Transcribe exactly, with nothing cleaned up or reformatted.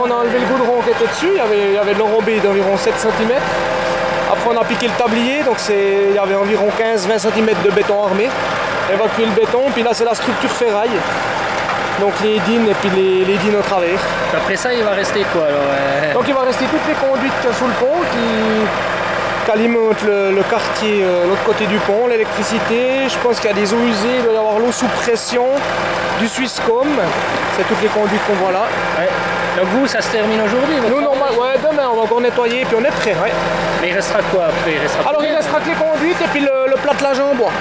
on a enlevé le goudron qui était dessus, il y avait, il y avait de l'enrobé d'environ sept centimètres. Après on a piqué le tablier, donc il y avait environ quinze à vingt centimètres de béton armé. Évacuer le béton, puis là c'est la structure ferraille. Donc les dînes et puis les, les dînes au travers. Après ça, il va rester quoi alors euh... Donc il va rester toutes les conduites qu'il y a sous le pont qui, qui alimentent le, le quartier, euh, l'autre côté du pont, l'électricité. Je pense qu'il y a des eaux usées, il doit y avoir l'eau sous pression, du Swisscom. C'est toutes les conduites qu'on voit là. Ouais. Donc vous, ça se termine aujourd'hui? Nous, normal, ouais, demain on va encore nettoyer et puis on est prêt. Ouais. Mais il restera quoi après? Il restera Alors il restera que les conduites et puis le, le platelage en bois.